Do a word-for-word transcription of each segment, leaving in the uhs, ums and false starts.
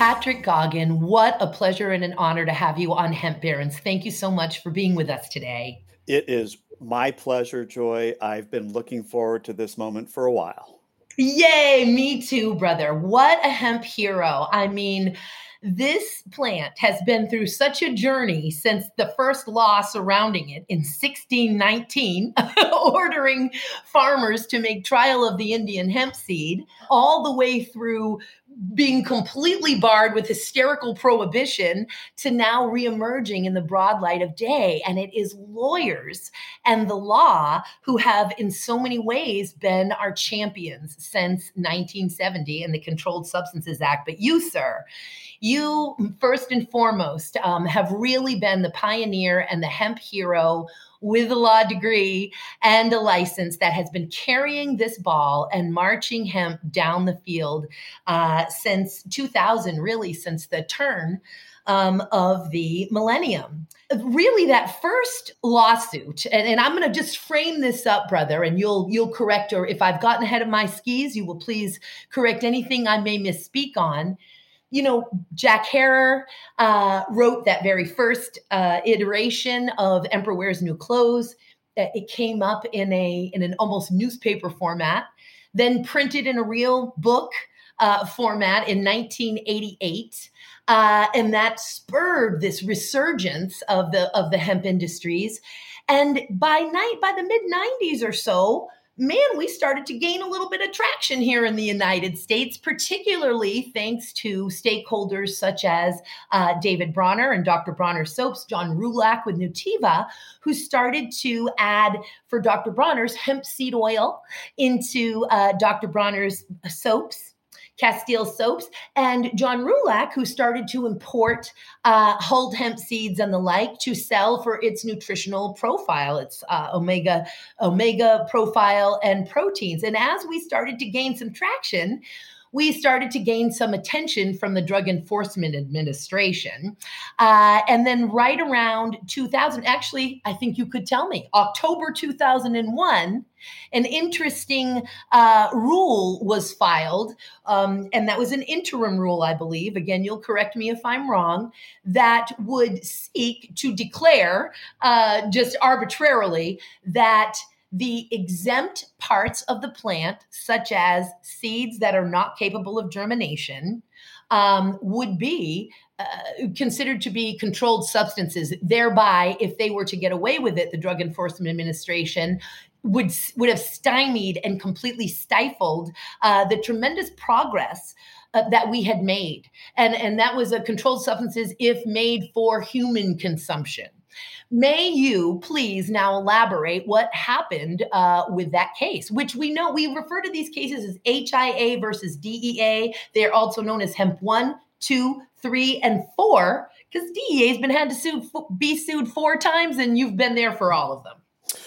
Patrick Goggin, what a pleasure and an honor to have you on Hemp Barons. Thank you so much for being with us today. It is my pleasure, Joy. I've been looking forward to this moment for a while. Yay, me too, brother. What a hemp hero. I mean, this plant has been through such a journey since the first law surrounding it in sixteen nineteen, ordering farmers to make trial of the Indian hemp seed, all the way through being completely barred with hysterical prohibition to now reemerging in the broad light of day. And it is lawyers and the law who have in so many ways been our champions since nineteen seventy and the Controlled Substances Act. But you, sir, you first and foremost um, have really been the pioneer and the hemp hero with a law degree and a license that has been carrying this ball and marching hemp down the field uh, since two thousand, really since the turn um, of the millennium. Really, that first lawsuit, and, and I'm going to just frame this up, brother, and you'll you'll correct, or if I've gotten ahead of my skis, you will please correct anything I may misspeak on. You know, Jack Herer uh, wrote that very first uh, iteration of Emperor Wears New Clothes. It came up in a in an almost newspaper format, then printed in a real book uh, format in nineteen eighty-eight. Uh, and that spurred this resurgence of the of the hemp industries. And by night, by the mid nineties or so, man, we started to gain a little bit of traction here in the United States, particularly thanks to stakeholders such as uh, David Bronner and Doctor Bronner Soaps, John Rulak with Nutiva, who started to add for Doctor Bronner's hemp seed oil into uh, Doctor Bronner's soaps. Castile soaps, and John Rulak, who started to import uh, hulled hemp seeds and the like to sell for its nutritional profile, its uh, omega omega profile and proteins. And as we started to gain some traction, we started to gain some attention from the Drug Enforcement Administration. Uh, and then right around two thousand, actually, I think you could tell me, October two thousand one, an interesting uh, rule was filed, um, and that was an interim rule, I believe. Again, you'll correct me if I'm wrong, that would seek to declare uh, just arbitrarily that the exempt parts of the plant, such as seeds that are not capable of germination, um, would be uh, considered to be controlled substances. Thereby, if they were to get away with it, the Drug Enforcement Administration would would have stymied and completely stifled uh, the tremendous progress uh, that we had made. And, and that was a controlled substances if made for human consumption. May you please now elaborate what happened uh, with that case, which we know we refer to these cases as H I A versus D E A. They're also known as Hemp one, two, three, and four, because D E A has been had to sue, be sued four times, and you've been there for all of them.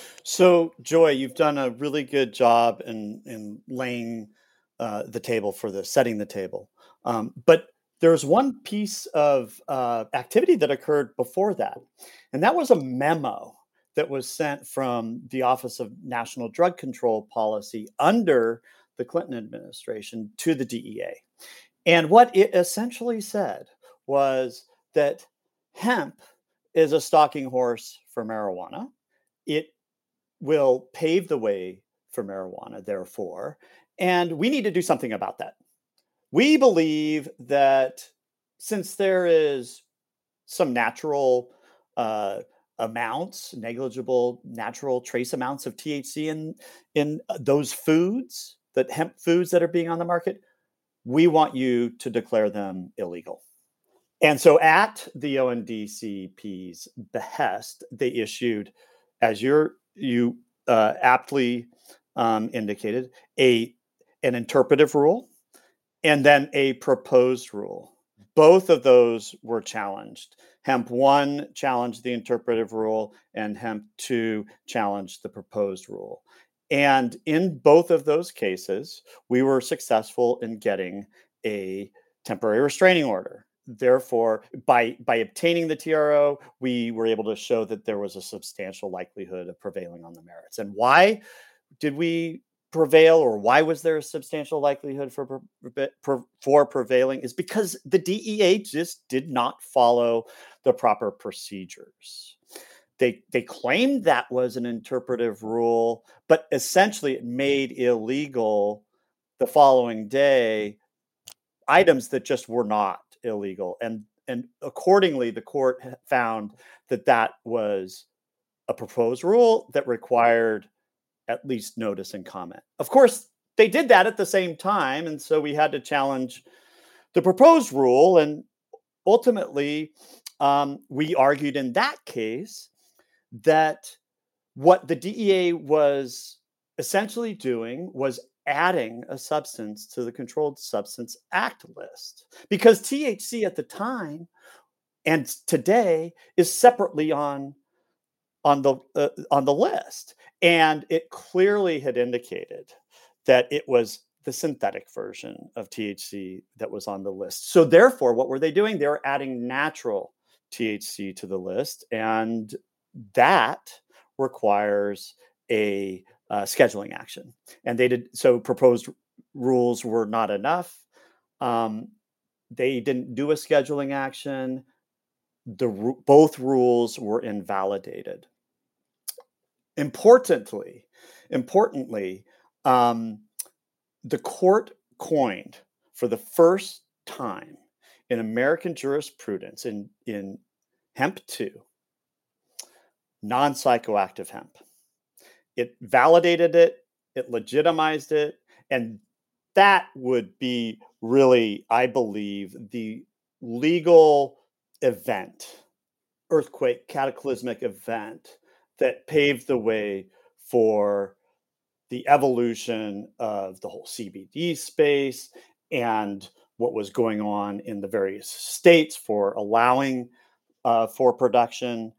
So, Joy, you've done a really good job in, in laying uh, the table for this, setting the table. Um, but there's one piece of uh, activity that occurred before that, and that was a memo that was sent from the Office of National Drug Control Policy under the Clinton administration to the D E A. And what it essentially said was that hemp is a stalking horse for marijuana. It will pave the way for marijuana, therefore, and we need to do something about that. We believe that since there is some natural uh, amounts, negligible natural trace amounts of T H C in, in those foods, that hemp foods that are being on the market, we want you to declare them illegal. And so at the O N D C P's behest, they issued, as you're, you uh, aptly um, indicated, a an interpretive rule, and then a proposed rule. Both of those were challenged. Hemp one challenged the interpretive rule, and Hemp two challenged the proposed rule. And in both of those cases, we were successful in getting a temporary restraining order. Therefore, by, by obtaining the T R O, we were able to show that there was a substantial likelihood of prevailing on the merits. And why did we prevail, or why was there a substantial likelihood for for prevailing, is because the D E A just did not follow the proper procedures. They they claimed that was an interpretive rule, but essentially it made illegal the following day items that just were not illegal. And and accordingly, the court found that that was a proposed rule that required at least notice and comment. Of course, they did that at the same time, and so we had to challenge the proposed rule. And ultimately, um, we argued in that case that what the D E A was essentially doing was adding a substance to the Controlled Substance Act list, because T H C at the time and today is separately on on the uh, on the list, and it clearly had indicated that it was the synthetic version of T H C that was on the list. So therefore, what were they doing? They were adding natural T H C to the list, and that requires a uh, scheduling action. And they did so. Proposed rules were not enough. Um, they didn't do a scheduling action. The both rules were invalidated. Importantly, importantly, um, the court coined for the first time in American jurisprudence in, in hemp two, non-psychoactive hemp. It validated it, it legitimized it, and that would be really, I believe, the legal event, earthquake, cataclysmic event that paved the way for the evolution of the whole C B D space and what was going on in the various states for allowing uh, for production,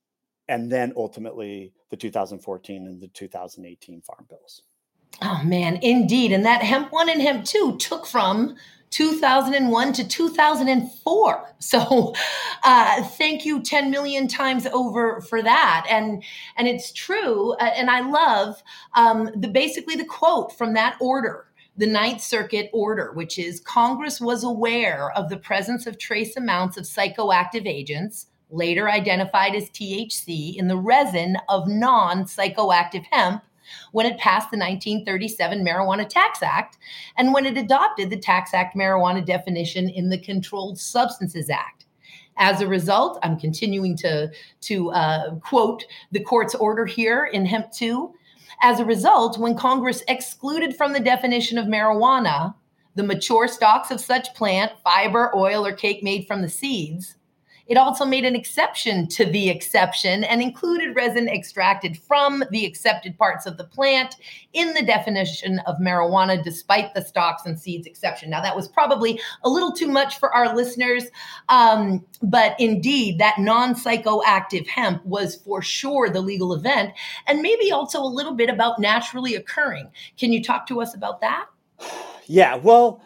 and then ultimately the two thousand fourteen and the two thousand eighteen farm bills. Oh, man, indeed. And that hemp one and hemp two took from two thousand one to two thousand four. So uh, thank you ten million times over for that. And and it's true. Uh, and I love um, the basically the quote from that order, the Ninth Circuit order, which is Congress was aware of the presence of trace amounts of psychoactive agents, later identified as T H C, in the resin of non-psychoactive hemp when it passed the nineteen thirty-seven Marijuana Tax Act and when it adopted the Tax Act marijuana definition in the Controlled Substances Act. As a result, I'm continuing to, to uh, quote the court's order here in hemp two. As a result, when Congress excluded from the definition of marijuana the mature stalks of such plant, fiber, oil, or cake made from the seeds, it also made an exception to the exception and included resin extracted from the accepted parts of the plant in the definition of marijuana, despite the stalks and seeds exception. Now, that was probably a little too much for our listeners, um, but indeed, that non-psychoactive hemp was for sure the legal event, and maybe also a little bit about naturally occurring. Can you talk to us about that? Yeah, well,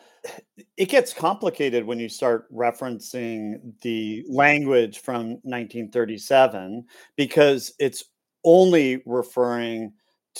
it gets complicated when you start referencing the language from nineteen thirty-seven, because it's only referring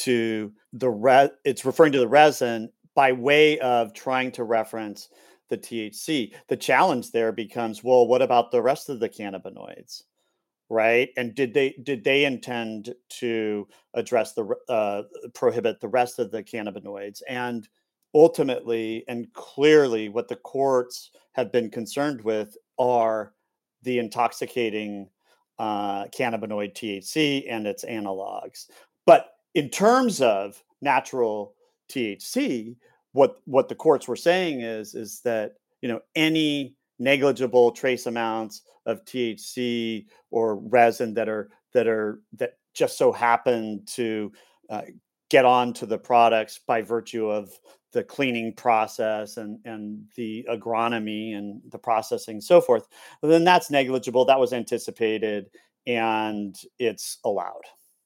to the re- it's referring to the resin by way of trying to reference the T H C. The challenge there becomes, well, what about the rest of the cannabinoids, right? And did they did they intend to address the uh, prohibit the rest of the cannabinoids? And ultimately and clearly, what the courts have been concerned with are the intoxicating uh, cannabinoid T H C and its analogs. But in terms of natural T H C, what what the courts were saying is is that, you know, any negligible trace amounts of T H C or resin that are that are that just so happen to uh, get onto the products by virtue of the cleaning process and, and the agronomy and the processing and so forth, then that's negligible. That was anticipated and it's allowed.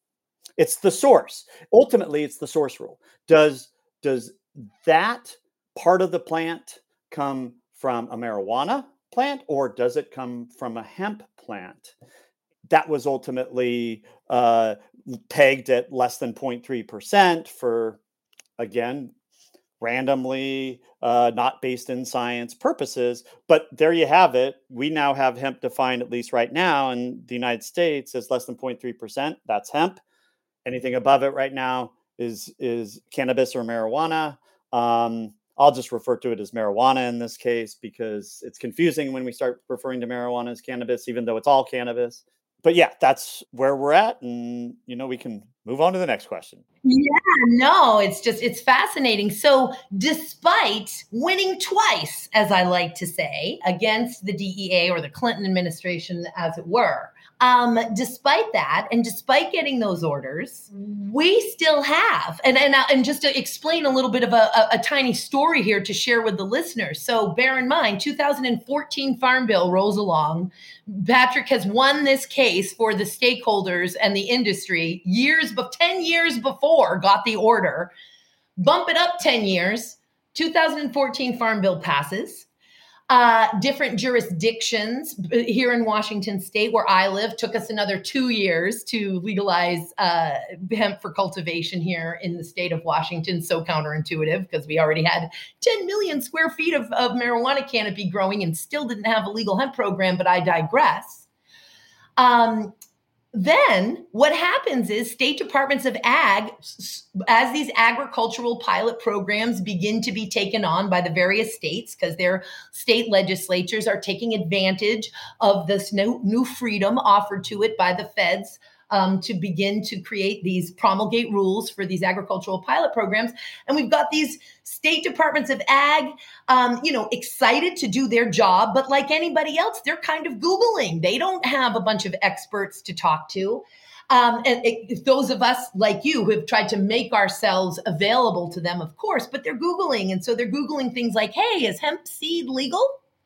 It's the source. Ultimately, it's the source rule. Does, does that part of the plant come from a marijuana plant, or does it come from a hemp plant? That was ultimately uh, pegged at less than zero point three percent for again, randomly, uh, not based in science purposes. But there you have it. We now have hemp defined, at least right now in the United States, as less than zero point three percent. That's hemp. Anything above it right now is is cannabis or marijuana. Um, I'll just refer to it as marijuana in this case because it's confusing when we start referring to marijuana as cannabis, even though it's all cannabis. But yeah, that's where we're at, and you know we can move on to the next question. Yeah, no, it's just it's fascinating. So, despite winning twice, as I like to say, against the D E A or the Clinton administration, as it were, um, despite that, and despite getting those orders, we still have, and and, uh, and just to explain a little bit of a, a, a tiny story here to share with the listeners. So, bear in mind, two thousand fourteen Farm Bill rolls along. Patrick has won this case for the stakeholders and the industry years, but ten years before got the order. Bump it up ten years. two thousand fourteen Farm Bill passes. Uh, different jurisdictions here in Washington State, where I live, took us another two years to legalize uh, hemp for cultivation here in the state of Washington. So counterintuitive because we already had ten million square feet of, of marijuana canopy growing and still didn't have a legal hemp program, but I digress. Um, Then what happens is state departments of ag, as these agricultural pilot programs begin to be taken on by the various states, because their state legislatures are taking advantage of this new, new freedom offered to it by the feds um, to begin to create these promulgate rules for these agricultural pilot programs. And we've got these state departments of ag, um, you know, excited to do their job. But like anybody else, they're kind of Googling. They don't have a bunch of experts to talk to. Um, and it, those of us like you who have tried to make ourselves available to them, of course, but they're Googling. And so they're Googling things like, hey, is hemp seed legal?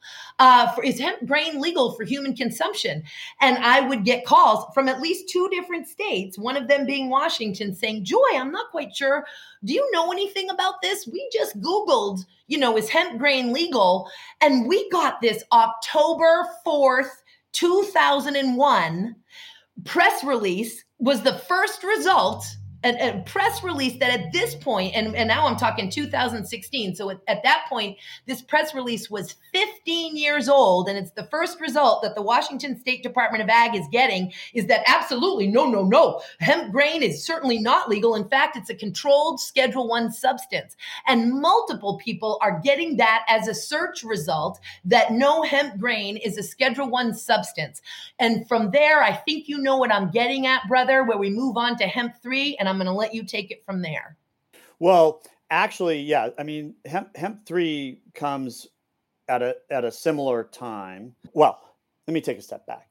Uh, for, is hemp grain legal for human consumption? And I would get calls from at least two different states, one of them being Washington, saying, Joy, I'm not quite sure. Do you know anything about this? We just Googled, you know, is hemp grain legal? And we got this October fourth, two thousand one press release was the first result. A, a press release that at this point, and, and now I'm talking two thousand sixteen. So at, at that point, this press release was fifteen years old. And it's the first result that the Washington State Department of Ag is getting is that absolutely, no, no, no. Hemp grain is certainly not legal. In fact, it's a controlled Schedule One substance. And multiple people are getting that as a search result that no, hemp grain is a Schedule One substance. And from there, I think you know what I'm getting at, brother, where we move on to hemp three, and I'm going to let you take it from there. Well, actually, yeah. I mean, hemp, hemp three comes at a at a similar time. Well, let me take a step back.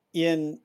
In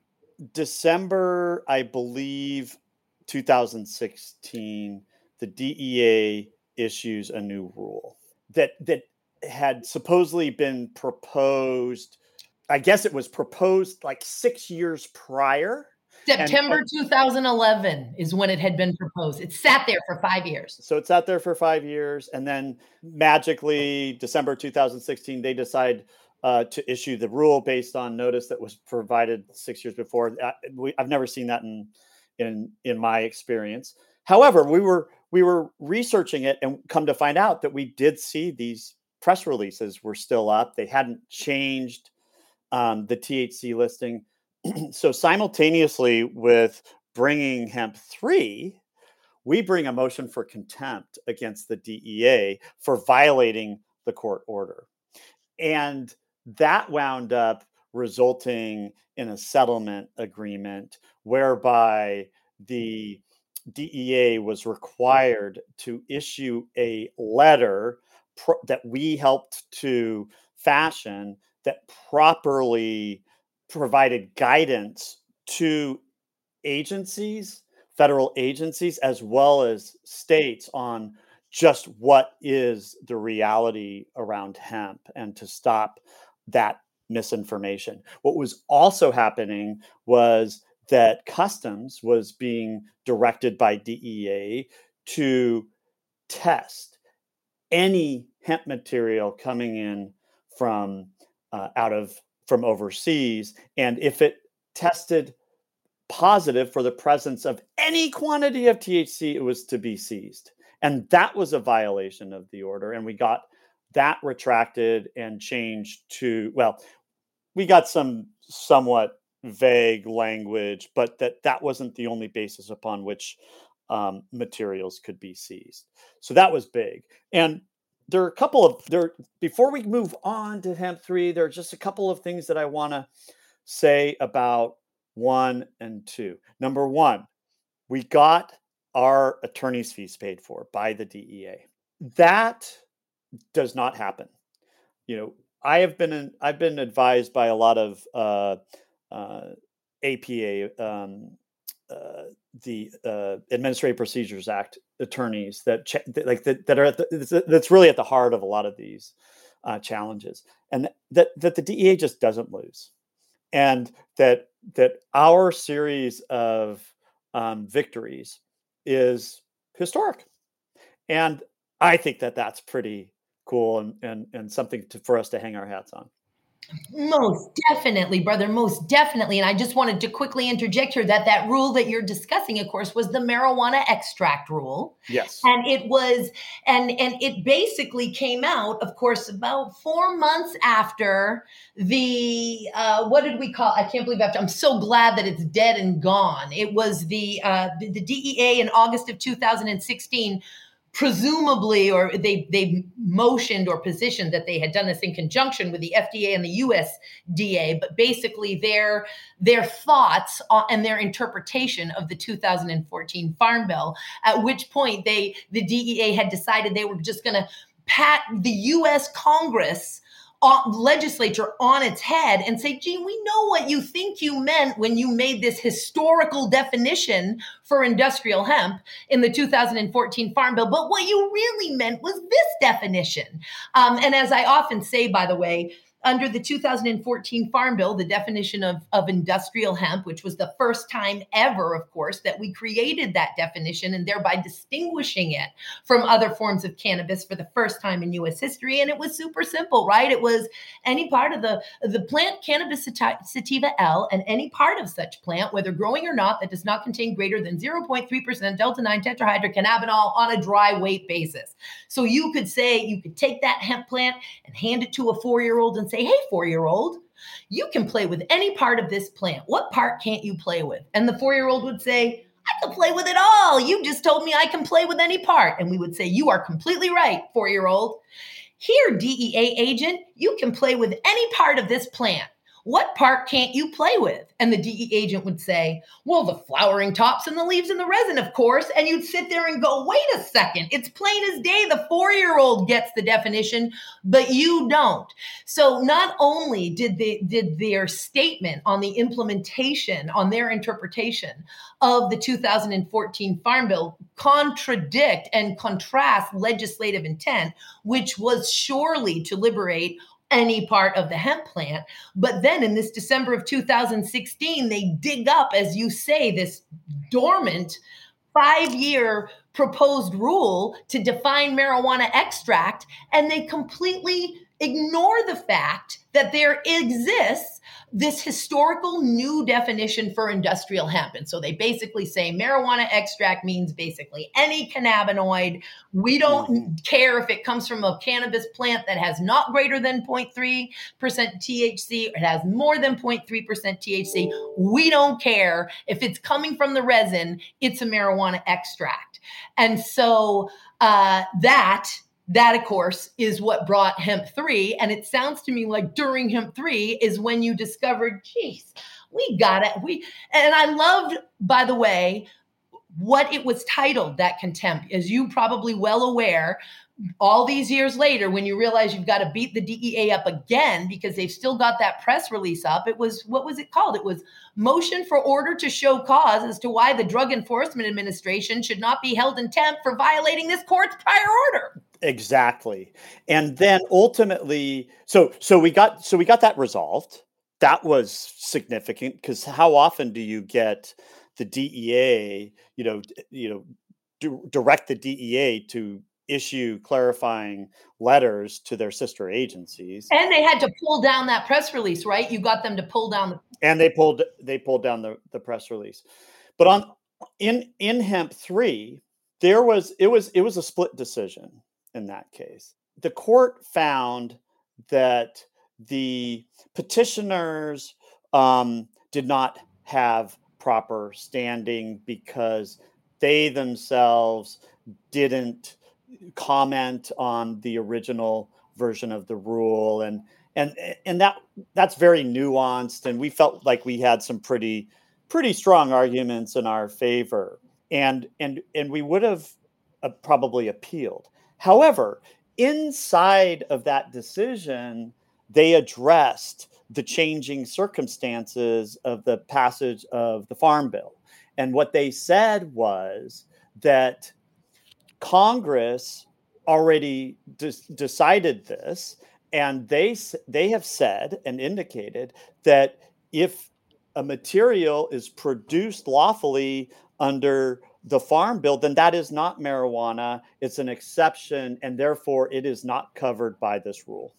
December, I believe, two thousand sixteen, the D E A issues a new rule that that had supposedly been proposed. I guess it was proposed like six years prior. September and, two thousand eleven is when it had been proposed. It sat there for five years. So it sat there for five years. And then magically, December two thousand sixteen, they decide uh, to issue the rule based on notice that was provided six years before. I, we, I've never seen that in, in, in my experience. However, we were we were researching it and come to find out that we did see these press releases were still up. They hadn't changed um, the T H C listing. So simultaneously with bringing hemp three, we bring a motion for contempt against the D E A for violating the court order. And that wound up resulting in a settlement agreement whereby the D E A was required to issue a letter pro- that we helped to fashion that properly provided guidance to agencies, federal agencies, as well as states on just what is the reality around hemp and to stop that misinformation. What was also happening was that Customs was being directed by D E A to test any hemp material coming in from uh, out of from overseas, and if it tested positive for the presence of any quantity of T H C, it was to be seized. And that was a violation of the order. And we got that retracted and changed to, well, we got some somewhat vague language, but that that wasn't the only basis upon which um, materials could be seized. So that was big. And there are a couple of there before we move on to hemp three, there are just a couple of things that I want to say about one and two. Number one, we got our attorney's fees paid for by the D E A. That does not happen. You know, I have been in, I've been advised by a lot of uh, uh, A P A, um, uh, the uh, Administrative Procedures Act attorneys that ch- that, like that, that are at the, that's really at the heart of a lot of these uh, challenges, and that that the D E A just doesn't lose, and that that our series of um, victories is historic, and I think that that's pretty cool and and and something to, for us to hang our hats on. Most definitely, brother, most definitely. And I just wanted to quickly interject here that that rule that you're discussing, of course, was the marijuana extract rule. Yes. And it was, and and it basically came out, of course, about four months after the, uh, what did we call, I can't believe after, I'm so glad that it's dead and gone. It was the, uh, the, the D E A in August of two thousand sixteen, presumably, or they they motioned or positioned that they had done this in conjunction with the F D A and the U S D A, but basically their their thoughts on, and their interpretation of the two thousand fourteen Farm Bill, at which point they the D E A had decided they were just going to pat the U S Congress Uh, legislature on its head and say, gee, we know what you think you meant when you made this historical definition for industrial hemp in the two thousand fourteen Farm Bill, but what you really meant was this definition. Um, and as I often say, by the way, under the two thousand fourteen Farm Bill, the definition of, of industrial hemp, which was the first time ever, of course, that we created that definition and thereby distinguishing it from other forms of cannabis for the first time in U S history. And it was super simple, right? It was any part of the, the plant Cannabis sativa L and any part of such plant, whether growing or not, that does not contain greater than zero point three percent delta nine tetrahydrocannabinol on a dry weight basis. So you could say, you could take that hemp plant and hand it to a four-year-old and say, hey, four-year-old, you can play with any part of this plant. What part can't you play with? And the four-year-old would say, I can play with it all. You just told me I can play with any part. And we would say, you are completely right, four-year-old. Here, D E A agent, you can play with any part of this plant. What part can't you play with? And the D E A agent would say, well, the flowering tops and the leaves and the resin, of course. And you'd sit there and go, wait a second. It's plain as day. The four-year-old gets the definition, but you don't. So not only did they, did their statement on the implementation, on their interpretation of the two thousand fourteen Farm Bill contradict and contrast legislative intent, which was surely to liberate any part of the hemp plant. But then in this December of two thousand sixteen, they dig up, as you say, this dormant five-year proposed rule to define marijuana extract, and they completely ignore the fact that there exists this historical new definition for industrial hemp. And so they basically say marijuana extract means basically any cannabinoid. We don't mm-hmm. care if it comes from a cannabis plant that has not greater than zero point three percent T H C or it has more than zero point three percent T H C. We don't care. If it's coming from the resin, it's a marijuana extract. And so uh, that That, of course, is what brought hemp three. And it sounds to me like during hemp three is when you discovered, geez, we got it. We and I loved, by the way, what it was titled, that contempt. As you probably well aware, all these years later, when you realize you've got to beat the D E A up again because they've still got that press release up, it was, what was it called? It was Motion for Order to Show Cause as to why the Drug Enforcement Administration should not be held in contempt for violating this court's prior order. Exactly. And then ultimately, so so we got so we got that resolved. That was significant because how often do you get the D E A, you know, you know, do, direct the D E A to issue clarifying letters to their sister agencies? And they had to pull down that press release, right? You got them to pull down the and they pulled they pulled down the, the press release. But on in in hemp three, there was it was it was a split decision in that case. The court found that the petitioners um, did not have proper standing because they themselves didn't comment on the original version of the rule, and and and that that's very nuanced, and we felt like we had some pretty pretty strong arguments in our favor, and and and we would have uh, probably appealed. However, inside of that decision, they addressed the changing circumstances of the passage of the Farm Bill. And what they said was that Congress already de- decided this, and they they have said and indicated that if a material is produced lawfully under the Farm Bill, then that is not marijuana. It's an exception, and therefore it is not covered by this rule.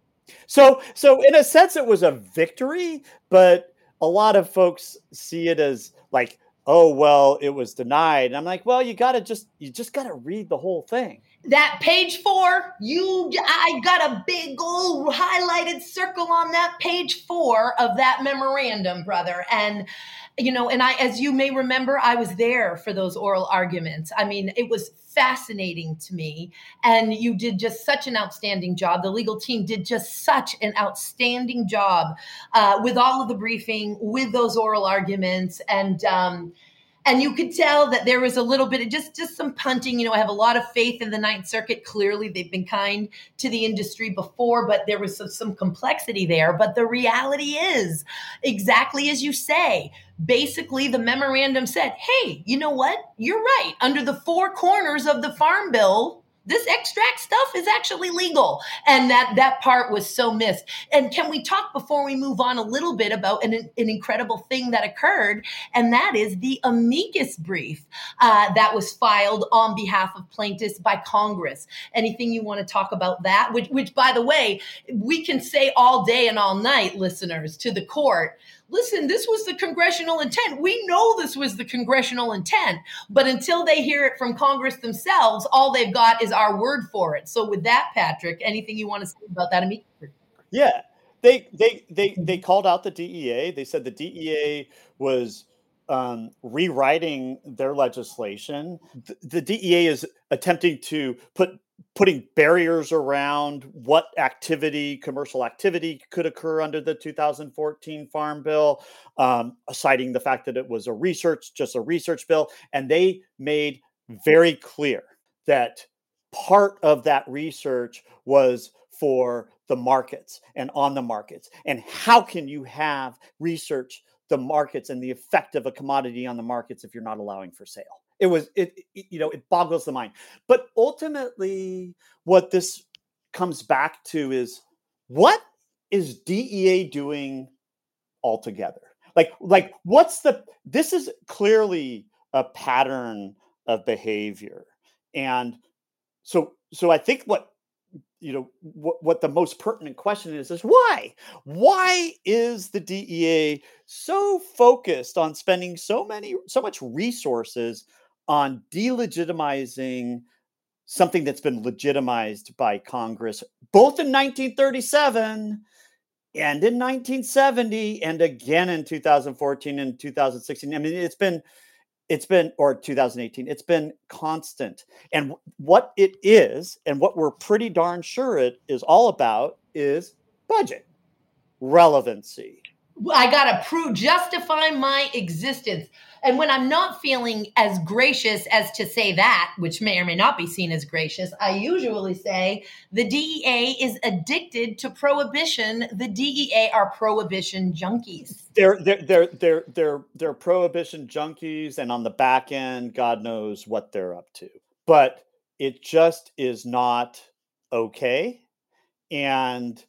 So, so in a sense, it was a victory, but a lot of folks see it as like, oh, well, it was denied. And I'm like, well, you got to just, you just got to read the whole thing. That page four, you, I got a big old highlighted circle on that page four of that memorandum, brother. And, you know, and I, as you may remember, I was there for those oral arguments. I mean, it was fascinating to me. And you did just such an outstanding job. The legal team did just such an outstanding job uh, with all of the briefing, with those oral arguments. And, um, And you could tell that there was a little bit of just, just some punting. You know, I have a lot of faith in the Ninth Circuit. Clearly, they've been kind to the industry before, but there was some, some complexity there. But the reality is, exactly as you say, basically the memorandum said, hey, you know what? You're right. Under the four corners of the Farm Bill, this extract stuff is actually legal. And that that part was so missed. And can we talk before we move on a little bit about an, an incredible thing that occurred? And that is the amicus brief uh, that was filed on behalf of plaintiffs by Congress. Anything you want to talk about that? Which, which, by the way, we can say all day and all night, listeners, to the court, listen, this was the congressional intent. We know this was the congressional intent, but until they hear it from Congress themselves, all they've got is our word for it. So with that, Patrick, anything you want to say about that? Yeah, they they they they called out the D E A. They said the D E A was um, rewriting their legislation. The, the D E A is attempting to put putting barriers around what activity, commercial activity could occur under the two thousand fourteen Farm Bill, um, citing the fact that it was a research, just a research bill. And they made very clear that part of that research was for the markets and on the markets. And how can you have research the markets and the effect of a commodity on the markets if you're not allowing for sale? It was, it, it, you know, it boggles the mind. But ultimately, what this comes back to is, what is D E A doing altogether? Like, like what's the, this is clearly a pattern of behavior. And so, so I think what, you know, what, what the most pertinent question is, is why? Why is the D E A so focused on spending so many, so much resources on delegitimizing something that's been legitimized by Congress, both in nineteen thirty-seven and in nineteen seventy, and again in two thousand fourteen and two thousand sixteen? I mean, it's been, it's been, or two thousand eighteen, it's been constant. And what it is, and what we're pretty darn sure it is all about, is budget relevancy. I got to prove, justify my existence. And when I'm not feeling as gracious as to say that, which may or may not be seen as gracious, I usually say the D E A is addicted to prohibition. The D E A are prohibition junkies. They're they're they're they're they're they're prohibition junkies, and on the back end, God knows what they're up to. But it just is not okay. And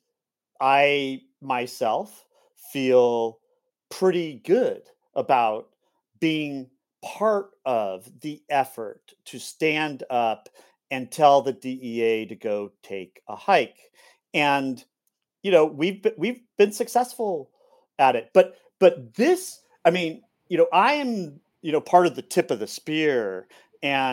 I myself feel pretty good about being part of the effort to stand up and tell the D E A to go take a hike. And, you know, we've been, we've been successful at it. But but this, I mean, you know, I am, you know, part of the tip of the spear. And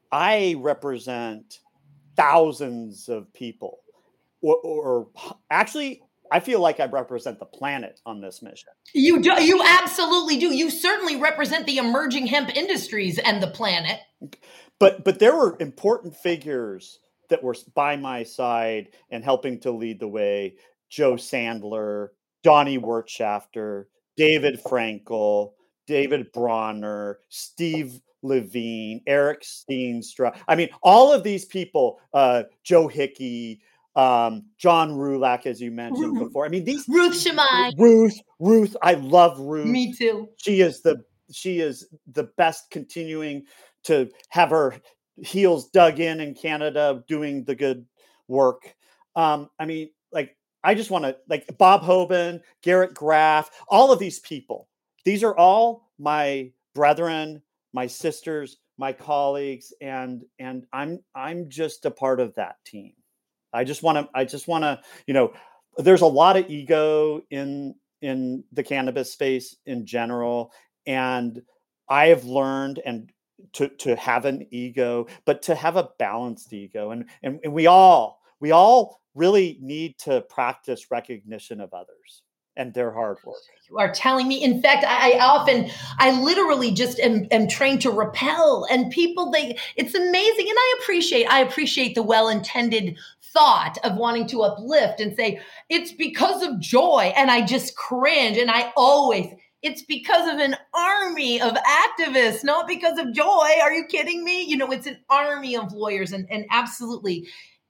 I represent thousands of people, or, or actually, I feel like I represent the planet on this mission. You do. You absolutely do. You certainly represent the emerging hemp industries and the planet. But but there were important figures that were by my side and helping to lead the way. Joe Sandler, Donnie Wirtschafter, David Frankel, David Bronner, Steve Levine, Eric Steenstra. I mean, all of these people, uh, Joe Hickey, um, John Rulak, as you mentioned before. I mean, these Ruth Shemai. Ruth, Ruth, I love Ruth. Me too. She is the she is the best, continuing to have her heels dug in in Canada, doing the good work. Um, I mean, like, I just want to, like, Bob Hoban, Garrett Graff, all of these people. These are all my brethren, my sisters, my colleagues, and and I'm I'm just a part of that team. I just want to I just want to, you know, there's a lot of ego in in the cannabis space in general, and I have learned and to to have an ego, but to have a balanced ego, and and, and we all we all really need to practice recognition of others and their hard work. You are telling me. In fact, I, I often, I literally just am, am trained to repel, and people, they, it's amazing. And I appreciate, I appreciate the well-intended thought of wanting to uplift and say, it's because of joy. And I just cringe. And I always, it's because of an army of activists, not because of joy. Are you kidding me? You know, it's an army of lawyers, and, and absolutely,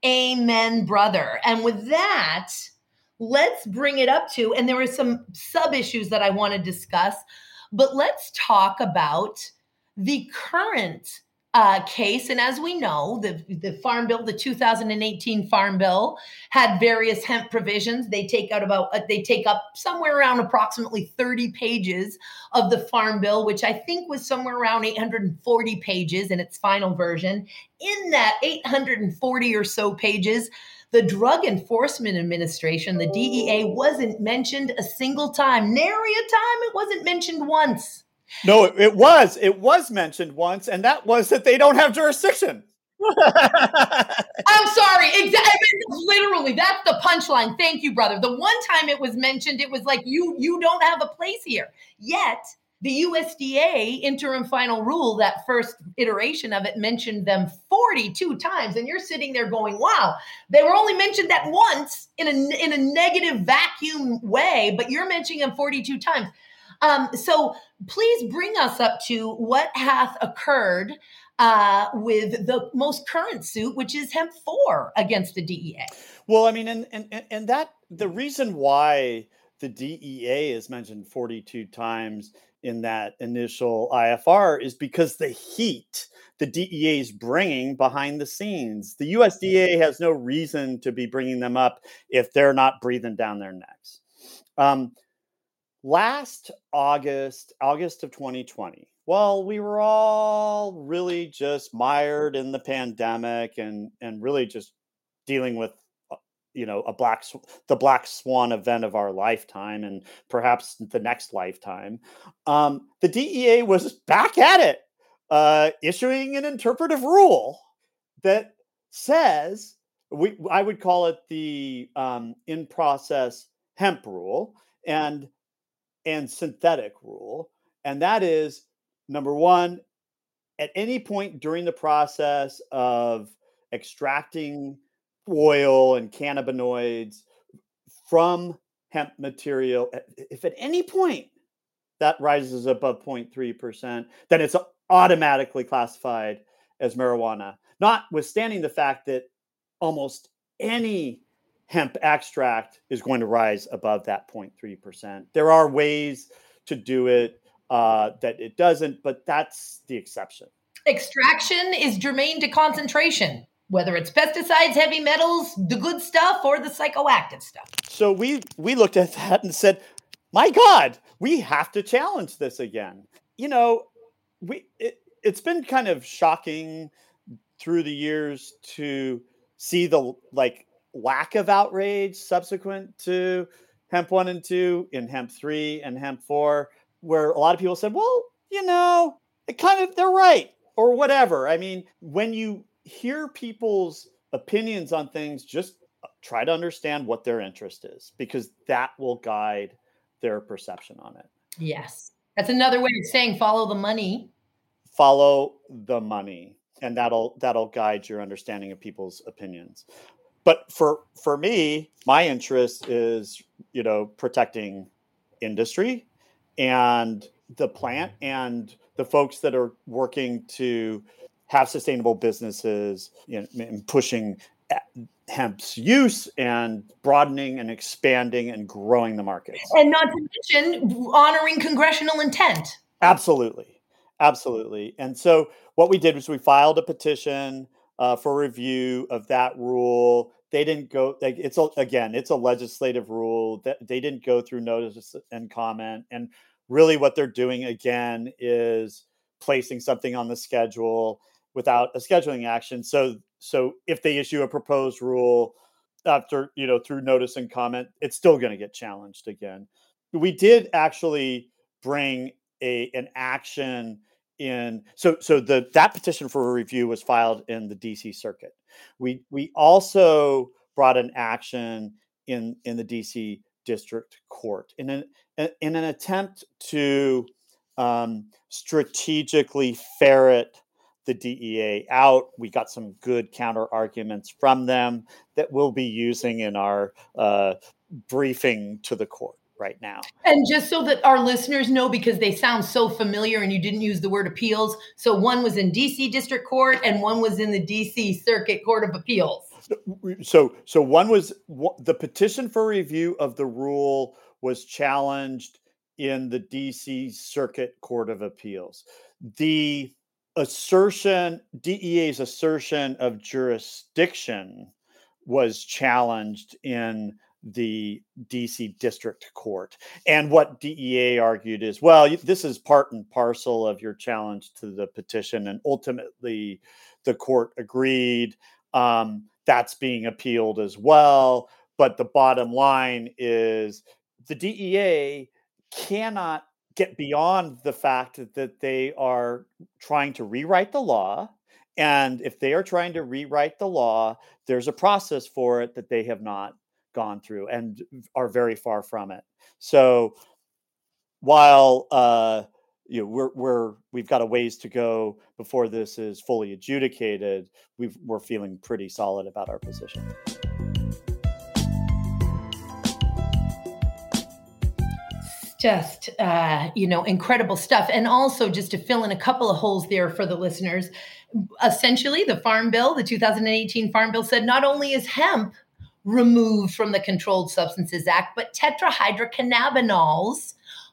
amen, brother. And with that, let's bring it up to, and there are some sub issues that I want to discuss, but let's talk about the current uh, case. And as we know, the, the Farm Bill, the two thousand eighteen Farm Bill, had various hemp provisions. They take out about, uh, they take up somewhere around approximately thirty pages of the Farm Bill, which I think was somewhere around eight hundred forty pages in its final version. In that eight hundred forty or so pages, the Drug Enforcement Administration, the D E A, wasn't mentioned a single time. Nary a time it wasn't mentioned once. No, it, it was. It was mentioned once, and that was that they don't have jurisdiction. I'm sorry. Exactly. Literally, that's the punchline. Thank you, brother. The one time it was mentioned, it was like, you, you don't have a place here. Yet, the U S D A interim final rule, that first iteration of it, mentioned them forty-two times. And you're sitting there going, wow, they were only mentioned that once in a, in a negative vacuum way, but you're mentioning them forty-two times. Um, so please bring us up to what hath occurred uh, with the most current suit, which is Hemp four against the D E A. Well, I mean, and and and that the reason why the D E A is mentioned forty-two times in that initial I F R is because the heat the D E A is bringing behind the scenes. The U S D A has no reason to be bringing them up if they're not breathing down their necks. Um, last August, August of twenty twenty, well, we were all really just mired in the pandemic and and really just dealing with, you know, a black the black swan event of our lifetime, and perhaps the next lifetime. Um, the D E A was back at it, uh, issuing an interpretive rule that says, we I would call it the um, in process hemp rule and and synthetic rule, and that is, number one, at any point during the process of extracting oil and cannabinoids from hemp material, if at any point that rises above zero point three percent, then it's automatically classified as marijuana, notwithstanding the fact that almost any hemp extract is going to rise above that zero point three percent. There are ways to do it uh, that it doesn't, but that's the exception. Extraction is germane to concentration, whether it's pesticides, heavy metals, the good stuff, or the psychoactive stuff. So we we looked at that and said, my God, we have to challenge this again. You know, we it, it's been kind of shocking through the years to see the like lack of outrage subsequent to hemp one and two in hemp three and hemp four, where a lot of people said, well, you know, it kind of, they're right. or whatever. I mean, when you hear people's opinions on things, just try to understand what their interest is, because that will guide their perception on it. Yes. That's another way of saying follow the money. Follow the money, and that'll that'll guide your understanding of people's opinions. But for for me, my interest is, you know, protecting industry and the plant and the folks that are working to have sustainable businesses, you know, and pushing hemp's use and broadening and expanding and growing the markets. And not to mention honoring congressional intent. Absolutely. Absolutely. And so what we did was we filed a petition uh, for review of that rule. They didn't go, like, it's a, again, it's a legislative rule that they didn't go through notice and comment. And really what they're doing again is placing something on the schedule without a scheduling action. So, so if they issue a proposed rule after, you know, through notice and comment, it's still going to get challenged again. We did actually bring a an action in, so so the that petition for review was filed in the D C Circuit. We we also brought an action in in the D C District Court in an in an attempt to um, strategically ferret the D E A out. We got some good counter arguments from them that we'll be using in our uh, briefing to the court right now. And just so that our listeners know, because they sound so familiar and you didn't use the word appeals. So one was in D C District Court and one was in the D C Circuit Court of Appeals. So, so one was the petition for review of the rule was challenged in the D C Circuit Court of Appeals. The assertion, D E A's assertion of jurisdiction was challenged in the D C District Court. And what D E A argued is, well, this is part and parcel of your challenge to the petition. And ultimately, the court agreed. Um, that's being appealed as well. But the bottom line is the D E A cannot get beyond the fact that they are trying to rewrite the law. And if they are trying to rewrite the law, there's a process for it that they have not gone through and are very far from it. So while uh, you know, we're we're we've got a ways to go before this is fully adjudicated, we've, we're feeling pretty solid about our position. Just, uh, you know, incredible stuff. And also, just to fill in a couple of holes there for the listeners, essentially the Farm Bill, the two thousand eighteen Farm Bill said not only is hemp removed from the Controlled Substances Act, but tetrahydrocannabinols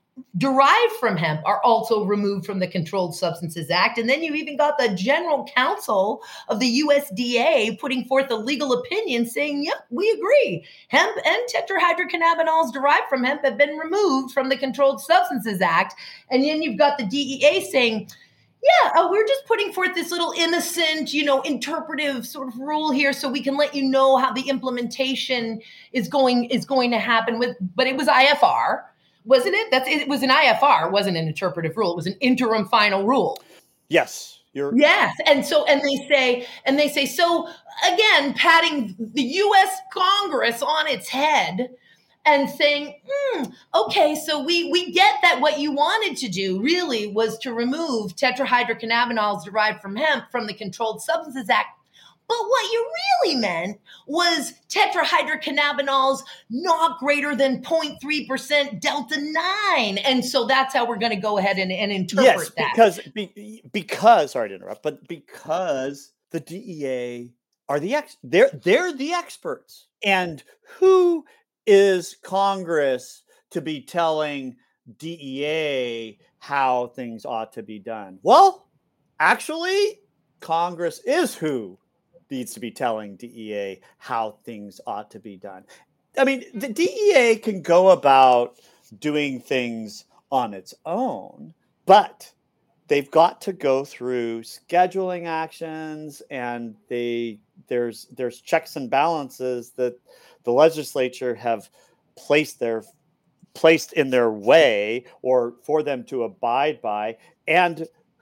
derived from hemp are also removed from the Controlled Substances Act. And then you even got the General Counsel of the U S D A putting forth a legal opinion saying, yep, we agree. Hemp and tetrahydrocannabinols derived from hemp have been removed from the Controlled Substances Act. And then you've got the D E A saying, yeah, uh, we're just putting forth this little innocent, you know, interpretive sort of rule here so we can let you know how the implementation is going is going to happen with, but it was I F R. Wasn't it? That's it was an I F R. It wasn't an interpretive rule. It was an interim final rule. Yes. You're- yes. And so, and they say, and they say, so again, patting the U S Congress on its head and saying, hmm, okay, so we, we get that what you wanted to do really was to remove tetrahydrocannabinols derived from hemp from the Controlled Substances Act. But what you really meant was tetrahydrocannabinols not greater than zero point three percent delta nine. And so that's how we're going to go ahead and, and interpret yes, that. Because, be, because, sorry to interrupt, but because the D E A are the ex, they're, they're the experts. And who is Congress to be telling D E A how things ought to be done? Well, actually, Congress is who needs to be telling D E A how things ought to be done. I mean, the D E A can go about doing things on its own, but they've got to go through scheduling actions, and they there's there's checks and balances that the legislature have placed their placed in their way or for them to abide by. And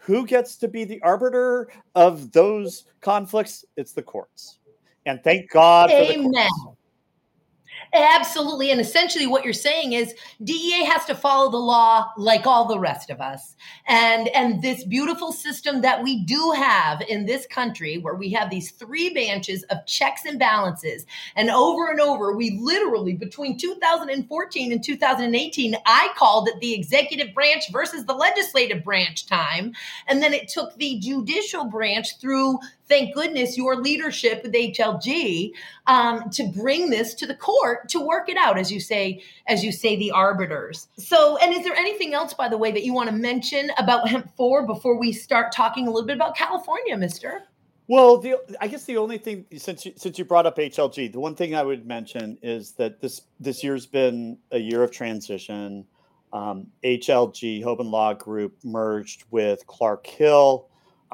who gets to be the arbiter of those conflicts? It's the courts. And thank God for the Amen. courts. Absolutely. And essentially what you're saying is D E A has to follow the law like all the rest of us. And, and this beautiful system that we do have in this country, where we have these three branches of checks and balances. And over and over, we literally, between two thousand fourteen and two thousand eighteen, I called it the executive branch versus the legislative branch time. And then it took the judicial branch through, thank goodness, your leadership with H L G um, to bring this to the court to work it out, as you say, as you say, the arbiters. So, and is there anything else, by the way, that you want to mention about hemp four before we start talking a little bit about California, mister? Well, the I guess the only thing, since you, since you brought up H L G, the one thing I would mention is that this this year's been a year of transition. Um, H L G, Hoban Law Group, merged with Clark Hill.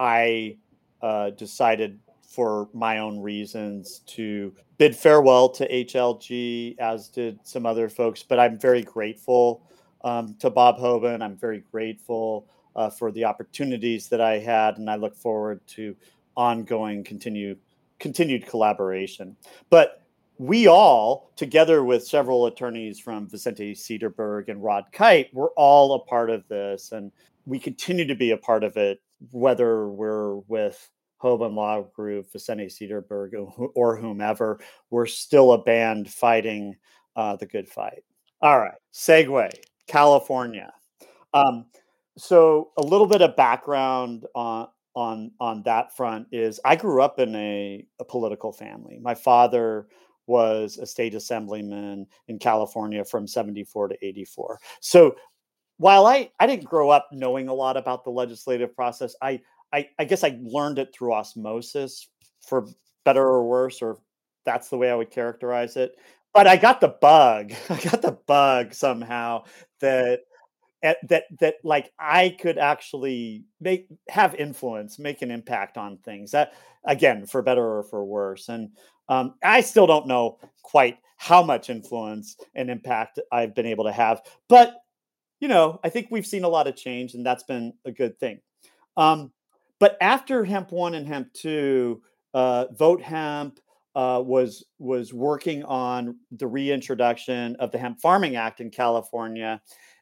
I uh, decided, for my own reasons, to bid farewell to H L G, as did some other folks. But I'm very grateful um, to Bob Hoban. I'm very grateful uh, for the opportunities that I had, and I look forward to ongoing continued continued collaboration. But we all, together with several attorneys from Vicente Cederberg and Rod Kite, we're all a part of this, and we continue to be a part of it, whether we're with Hoban Law Group, Vicente Cederberg, or, or whomever. We're still a band fighting uh, the good fight. All right, segue, California. Um, so a little bit of background on on on that front is I grew up in a, a political family. My father was a state assemblyman in California from seventy-four to eighty-four. So while I, I didn't grow up knowing a lot about the legislative process, I, I I guess I learned it through osmosis, for better or worse, or that's the way I would characterize it. But I got the bug. I got the bug somehow that at, that that like I could actually make have influence, make an impact on things. That, again, for better or for worse. And um, I still don't know quite how much influence and impact I've been able to have, but you know, I think we've seen a lot of change, and that's been a good thing. Um, but after Hemp One and Hemp Two, uh, Vote Hemp uh, was was working on the reintroduction of the Hemp Farming Act in California,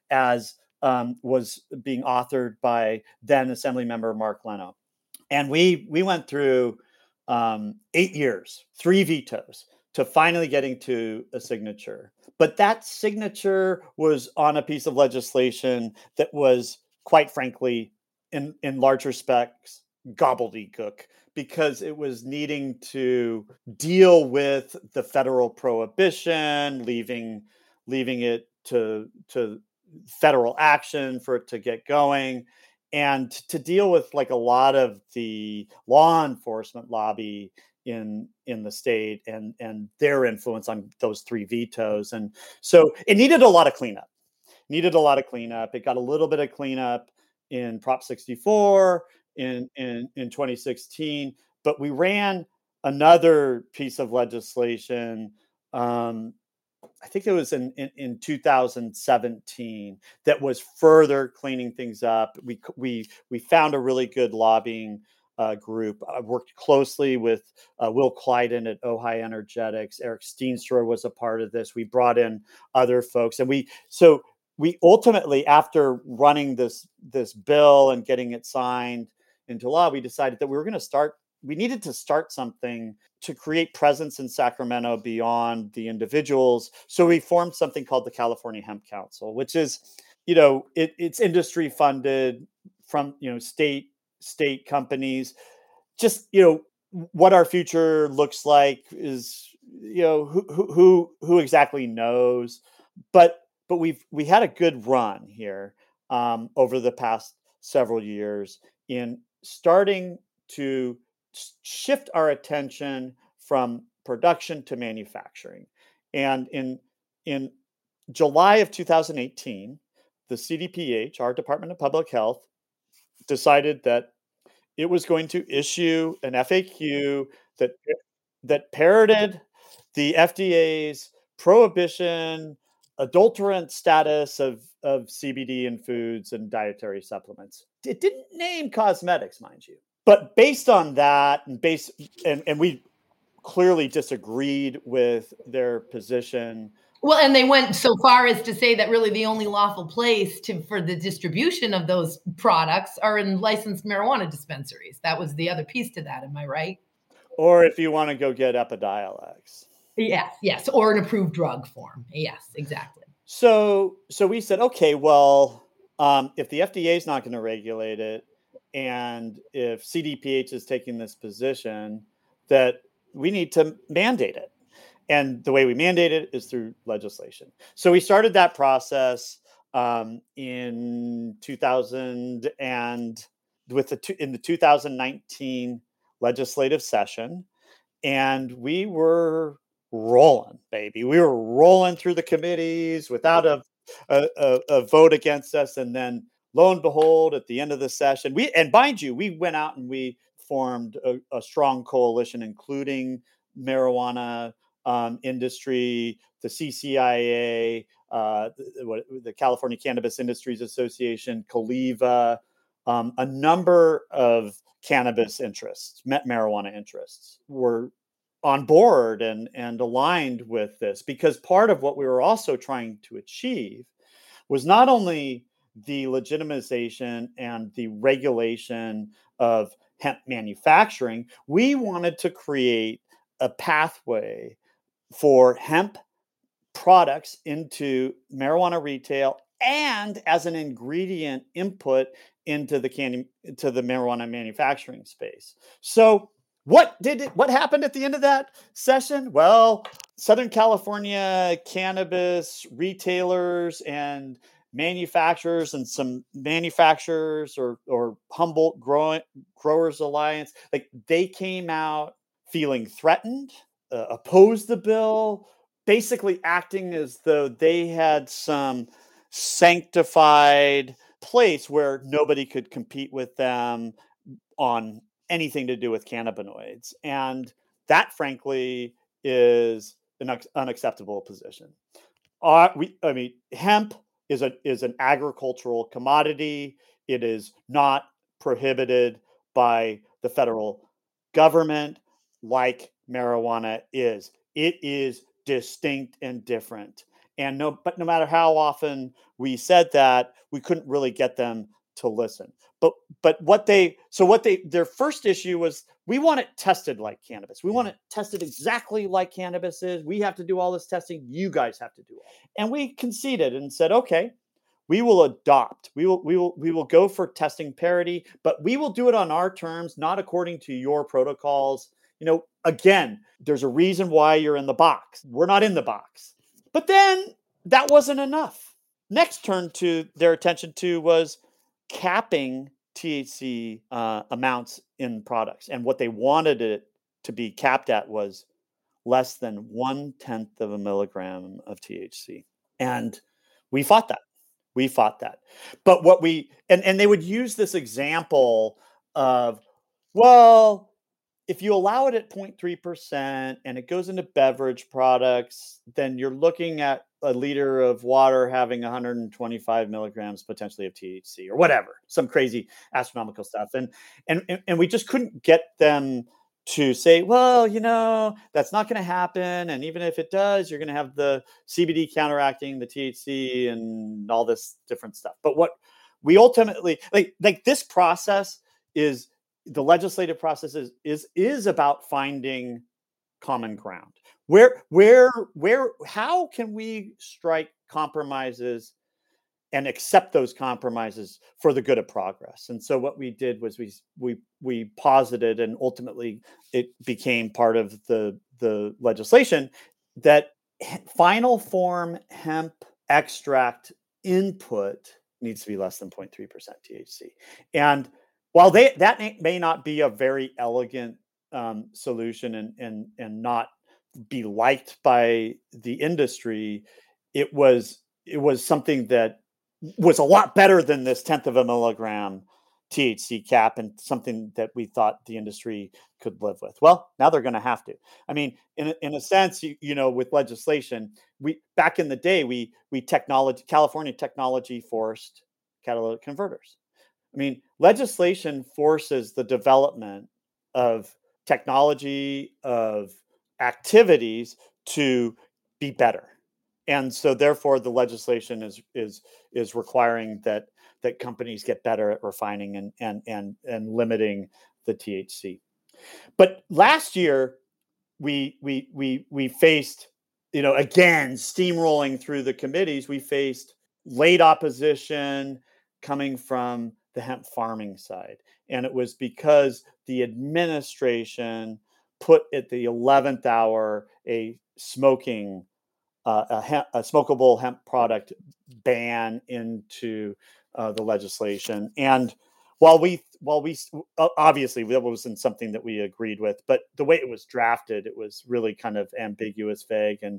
as um, was being authored by then Assemblymember Mark Leno, and we we went through um, eight years, three vetoes, to finally getting to a signature. But that signature was on a piece of legislation that was, quite frankly, in, in large respects, gobbledygook, because it was needing to deal with the federal prohibition, leaving leaving it to to federal action for it to get going, and to deal with like a lot of the law enforcement lobby in in the state and and their influence on those three vetoes. And so it needed a lot of cleanup needed a lot of cleanup. It got a little bit of cleanup in Prop sixty-four in in in twenty sixteen, but we ran another piece of legislation, um I think it was in, in, in two thousand seventeen, that was further cleaning things up. We we we found a really good lobbying uh, group. I worked closely with uh, Will Clyden at Ojai Energetics. Eric Steenstra was a part of this. We brought in other folks, and we so we ultimately, after running this this bill and getting it signed into law, we decided that we were going to start. We needed to start something to create presence in Sacramento beyond the individuals. So we formed something called the California Hemp Council, which is, you know, it, it's industry funded from, you know, state state companies. Just, you know, what our future looks like is, you know, who who who exactly knows. But but we've we had a good run here um, over the past several years in starting to shift our attention from production to manufacturing. And in in July of two thousand eighteen, the C D P H, our Department of Public Health, decided that it was going to issue an F A Q that that parroted the F D A's prohibition, adulterant status of, of C B D in foods and dietary supplements. it didn't name cosmetics, mind you. But based on that, and base and, and we clearly disagreed with their position. Well, and they went so far as to say that really the only lawful place to for the distribution of those products are in licensed marijuana dispensaries. That was the other piece to that. Am I right? Or if you want to go get Epidiolex. Yes, yes, or an approved drug form. Yes, exactly. So, so we said, okay, well, um, if the F D A is not going to regulate it, and if C D P H is taking this position, that we need to mandate it. And the way we mandate it is through legislation. So we started that process um, in two thousand and with the in the two thousand nineteen legislative session, and we were rolling, baby. We were rolling through the committees without a a, a, a vote against us, and then lo and behold, at the end of the session, we and mind you, we went out and we formed a, a strong coalition, including marijuana um, industry, the C C I A, uh, the, what, the California Cannabis Industries Association, Caliva, um, a number of cannabis interests, marijuana interests, were on board and, and aligned with this, because part of what we were also trying to achieve was not only the legitimization and the regulation of hemp manufacturing, we wanted to create a pathway for hemp products into marijuana retail and as an ingredient input into the candy to the marijuana manufacturing space. So what did it, what happened at the end of that session? Well, Southern California cannabis retailers and manufacturers and some manufacturers or or Humboldt growing Growers Alliance, like they came out feeling threatened, uh, opposed the bill, basically acting as though they had some sanctified place where nobody could compete with them on anything to do with cannabinoids. And that, frankly, is an unacceptable position. Uh, we, I mean, hemp is a is an agricultural commodity. It is not prohibited by the federal government like marijuana is. It is distinct and different. And no, but no matter how often we said that, we couldn't really get them to listen. But but what they so what they their first issue was, we want it tested like cannabis. We want it tested exactly like cannabis is. We have to do all this testing. You guys have to do it. And we conceded and said, okay, we will adopt. We will we will we will go for testing parity, but we will do it on our terms, not according to your protocols. You know, again, there's a reason why you're in the box. We're not in the box. But then that wasn't enough. Next turn to their attention to was capping T H C uh, amounts in products. And what they wanted it to be capped at was less than one tenth of a milligram of T H C. And we fought that. We fought that. But what we, and, and they would use this example of, well, if you allow it at zero point three percent and it goes into beverage products, then you're looking at a liter of water having one hundred twenty-five milligrams potentially of T H C or whatever, some crazy astronomical stuff. And, and, and we just couldn't get them to say, well, you know, that's not going to happen. And even if it does, you're going to have the C B D counteracting the T H C and all this different stuff. But what we ultimately, like, like this process is, the legislative process is, is, is about finding common ground. Where, where, where, how can we strike compromises and accept those compromises for the good of progress? And so what we did was we, we, we posited, and ultimately it became part of the, the legislation, that final form hemp extract input needs to be less than zero point three percent T H C. And while they, that may not be a very elegant um, solution and, and, and not be liked by the industry, it was, it was something that was a lot better than this tenth of a milligram T H C cap, and something that we thought the industry could live with. Well, now they're going to have to. I mean, in a, in a sense, you, you know, with legislation, we back in the day, we we technology California technology forced catalytic converters. I mean, legislation forces the development of technology, of activities to be better. And so therefore the legislation is is is requiring that that companies get better at refining and and and and limiting the T H C. But last year we we we we faced, you know, again, steamrolling through the committees, we faced late opposition coming from the hemp farming side. And it was because the administration put at the eleventh hour a smoking uh, a, hemp, a smokable hemp product ban into uh, the legislation. And while we, while we, obviously that wasn't something that we agreed with, but the way it was drafted, it was really kind of ambiguous, vague, and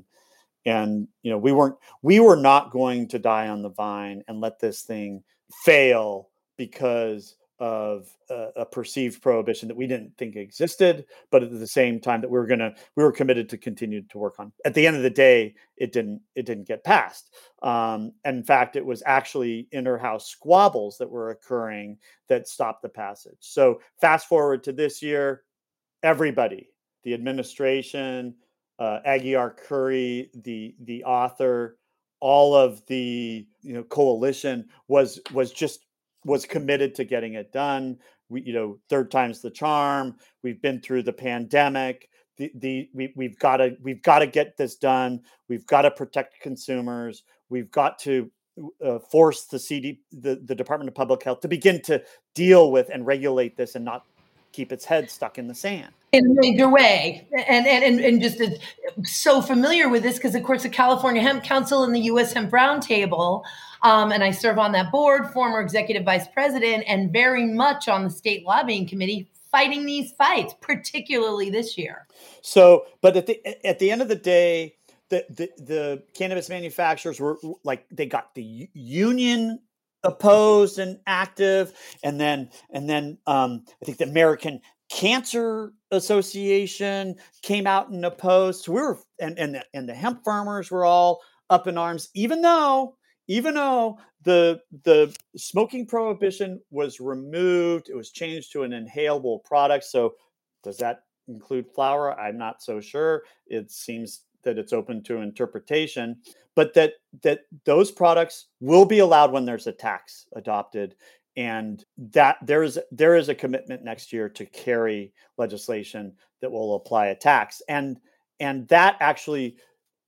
and you know we weren't, we were not going to die on the vine and let this thing fail because of a, a perceived prohibition that we didn't think existed, but at the same time that we were gonna, we were committed to continue to work on. At the end of the day, it didn't, it didn't get passed. Um, in fact, it was actually inter-house squabbles that were occurring that stopped the passage. So fast forward to this year, everybody, the administration, uh, Aguiar Curry, the the author, all of the you know coalition was was just was committed to getting it done. We, you know, third time's the charm. We've been through the pandemic. The, the we, we've got to we've got to get this done. We've got to protect consumers. We've got to uh, force the C D, the, the Department of Public Health, to begin to deal with and regulate this and not keep its head stuck in the sand. In a major way. And, and, and, and just uh, so familiar with this because, of course, the California Hemp Council and the U S Hemp Roundtable, um, and I serve on that board, former executive vice president, and very much on the state lobbying committee fighting these fights, particularly this year. So, but at the at the end of the day, the the, the cannabis manufacturers were like, they got the union opposed and active, and then and then um, I think the American Cancer Association came out and opposed. So we were, and and the, and the hemp farmers were all up in arms, even though even though the the smoking prohibition was removed, it was changed to an inhalable product. So does that include flower? I'm not so sure. It seems that it's open to interpretation, but that that those products will be allowed when there's a tax adopted, and that there is there is a commitment next year to carry legislation that will apply a tax, and and that actually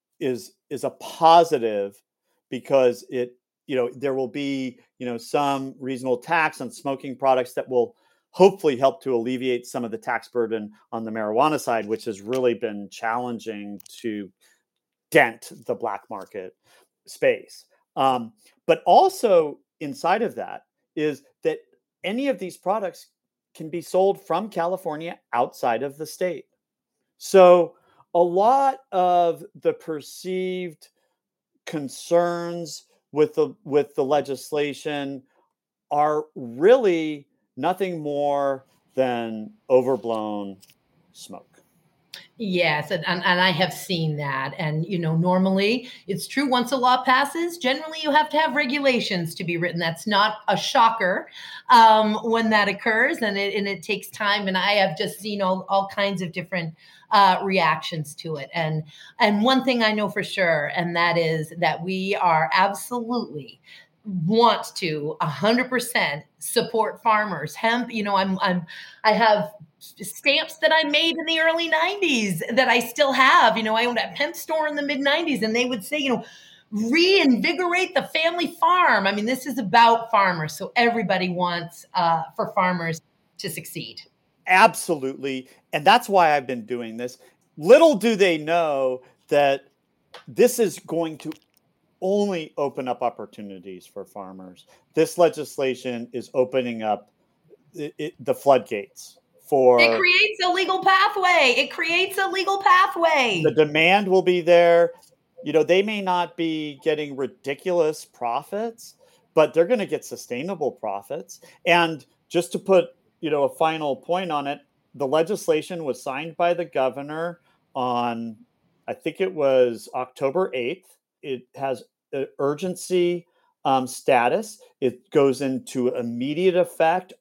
is is a positive, because it, you know, there will be, you know, some reasonable tax on smoking products that will hopefully help to alleviate some of the tax burden on the marijuana side, which has really been challenging to dent the black market space. Um, but also inside of that is that any of these products can be sold from California outside of the state. So a lot of the perceived concerns with the with the legislation are really nothing more than overblown smoke. Yes, and, and, and I have seen that. And, you know, normally it's true, once a law passes, generally you have to have regulations to be written. That's not a shocker um, when that occurs, and it, and it takes time. And I have just seen all, all kinds of different uh, reactions to it. And, and one thing I know for sure, and that is that we are absolutely want to one hundred percent support farmers. Hemp, you know, I'm, I'm, I have stamps that I made in the early nineties that I still have. You know, I owned a hemp store in the mid nineties, and they would say, you know, reinvigorate the family farm. I mean, this is about farmers. So everybody wants uh, for farmers to succeed. Absolutely. And that's why I've been doing this. Little do they know that this is going to only open up opportunities for farmers. This legislation is opening up it, it, the floodgates for. It creates a legal pathway. It creates a legal pathway. The demand will be there. You know, they may not be getting ridiculous profits, but they're going to get sustainable profits. And just to put, you know, a final point on it, the legislation was signed by the governor on, I think it was October eighth. It has urgency um, status. It goes into immediate effect.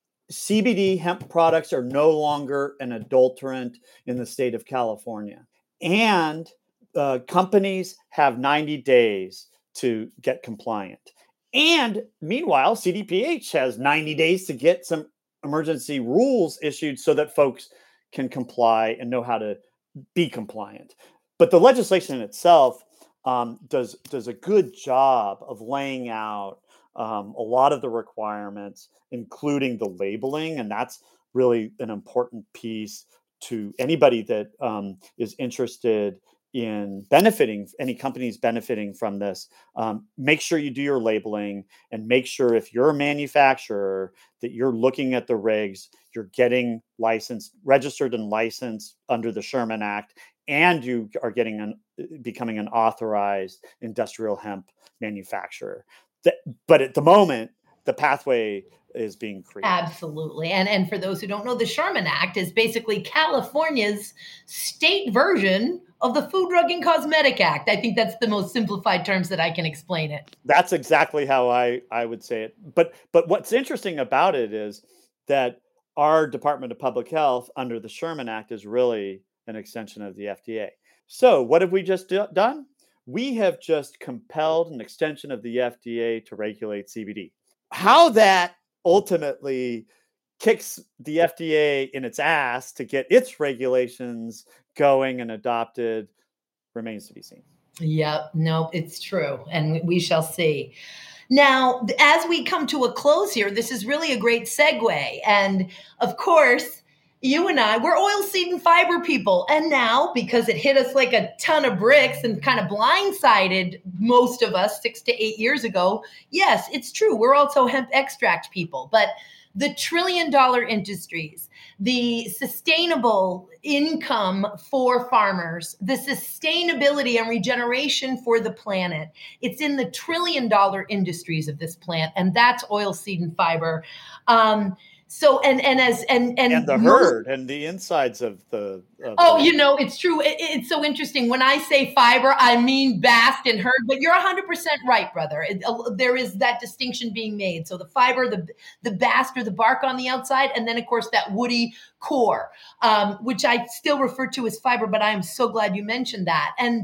C B D hemp products are no longer an adulterant in the state of California. And uh, companies have ninety days to get compliant. And meanwhile, C D P H has ninety days to get some emergency rules issued so that folks can comply and know how to be compliant. But the legislation itself um, does, does a good job of laying out um, a lot of the requirements, including the labeling. And that's really an important piece to anybody that um, is interested in benefiting, any companies benefiting from this. Um, make sure you do your labeling, and make sure if you're a manufacturer that you're looking at the regs, you're getting licensed, registered and licensed under the Sherman Act, and you are getting an, becoming an authorized industrial hemp manufacturer. That, but at the moment, the pathway is being created. Absolutely. And and for those who don't know, the Sherman Act is basically California's state version of the Food, Drug, and Cosmetic Act. I think that's the most simplified terms that I can explain it. That's exactly how I, I would say it. But but what's interesting about it is that our Department of Public Health under the Sherman Act is really an extension of the F D A. So what have we just do, done? We have just compelled an extension of the F D A to regulate C B D. How that ultimately kicks the F D A in its ass to get its regulations going and adopted remains to be seen. Yep. No, it's true. And we shall see. Now, as we come to a close here, this is really a great segue. And of course, you and I, we're oilseed and fiber people. And now, because it hit us like a ton of bricks and kind of blindsided most of us six to eight years ago, yes, it's true. We're also hemp extract people. But the trillion dollar industries, the sustainable income for farmers, the sustainability and regeneration for the planet, it's in the trillion dollar industries of this plant, and that's oilseed and fiber. Um, So and and as and and, and the most, herd and the insides of the. Of oh, the, you know, it's true. It, it's so interesting. When I say fiber, I mean bast and herd. But you're one hundred percent right, brother. It, uh, there is that distinction being made. So the fiber, the the bast or the bark on the outside, and then of course that woody core, um, which I still refer to as fiber. But I am so glad you mentioned that. And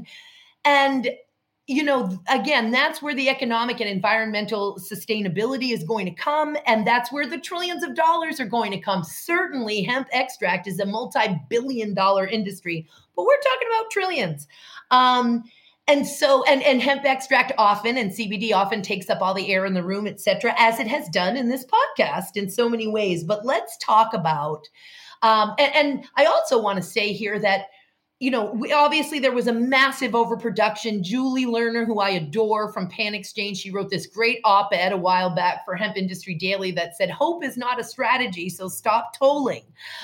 and you know, again, that's where the economic and environmental sustainability is going to come. And that's where the trillions of dollars are going to come. Certainly, hemp extract is a multi-billion dollar industry, but we're talking about trillions. Um, and so, and, and hemp extract often, and C B D often takes up all the air in the room, et cetera, as it has done in this podcast in so many ways. But let's talk about, um, and, and I also want to say here that, you know, we, obviously there was a massive overproduction. Julie Lerner, who I adore from Pan Exchange, she wrote this great op-ed a while back for Hemp Industry Daily that said, hope is not a strategy, so stop tolling.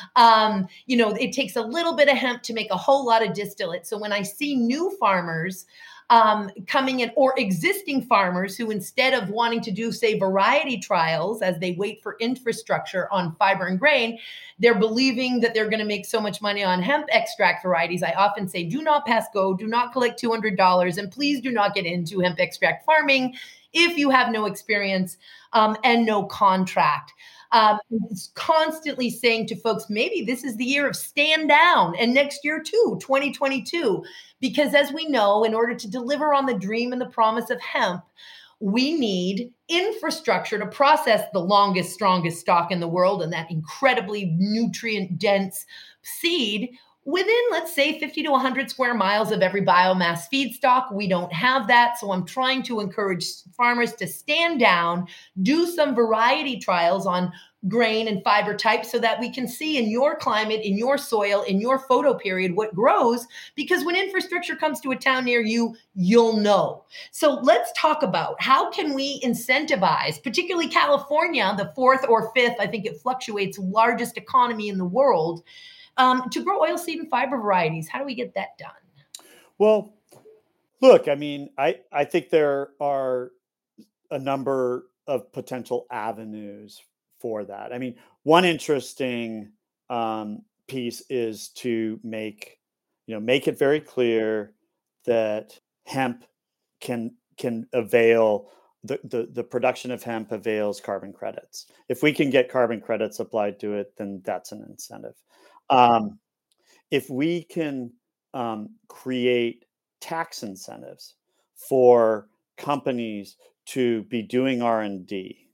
Um, you know, it takes a little bit of hemp to make a whole lot of distillate. So when I see new farmers um, coming in, or existing farmers who, instead of wanting to do, say, variety trials as they wait for infrastructure on fiber and grain, they're believing that they're going to make so much money on hemp extract varieties. I often say, do not pass go, do not collect two hundred dollars, and please do not get into hemp extract farming if you have no experience um, and no contract. Um, it's constantly saying to folks, maybe this is the year of stand down, and next year too, twenty twenty-two, because as we know, in order to deliver on the dream and the promise of hemp, we need infrastructure to process the longest, strongest stock in the world and that incredibly nutrient dense seed within, let's say, fifty to one hundred square miles of every biomass feedstock. We don't have that. So I'm trying to encourage farmers to stand down, do some variety trials on grain and fiber types so that we can see in your climate, in your soil, in your photo period, what grows. Because when infrastructure comes to a town near you, you'll know. So let's talk about how can we incentivize, particularly California, the fourth or fifth, I think it fluctuates, largest economy in the world, um, to grow oilseed and fiber varieties. How do we get that done? Well, look, I mean, I, I think there are a number of potential avenues for that. I mean, one interesting um, piece is to make, you know, make it very clear that hemp can can avail the, the, the production of hemp avails carbon credits. If we can get carbon credits applied to it, then that's an incentive. Um, if we can um, create tax incentives for companies to be doing R and D,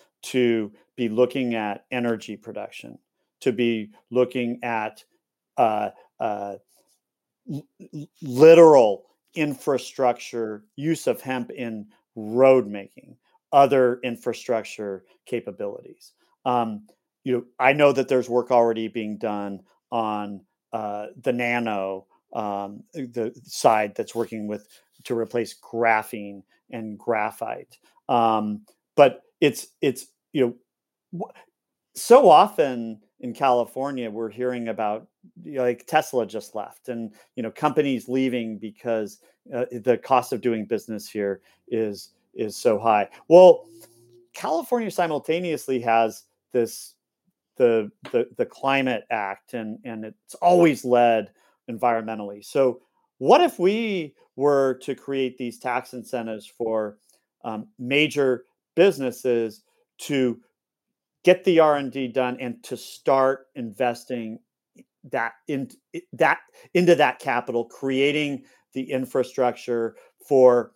to be looking at energy production, to be looking at uh, uh, l- literal infrastructure use of hemp in road making, other infrastructure capabilities. Um, you know, I know that there's work already being done on uh, the nano um, the side that's working with to replace graphene and graphite. Um, but it's it's you know so often in California, we're hearing about you know, like Tesla just left, and you know companies leaving because uh, the cost of doing business here is is so high. Well, California simultaneously has this the the the Climate Act, and and it's always led environmentally. So, what if we were to create these tax incentives for um, major businesses to get the R and D done and to start investing that in that into that capital, creating the infrastructure for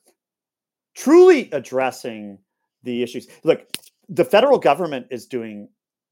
truly addressing the issues. Look, the federal government is doing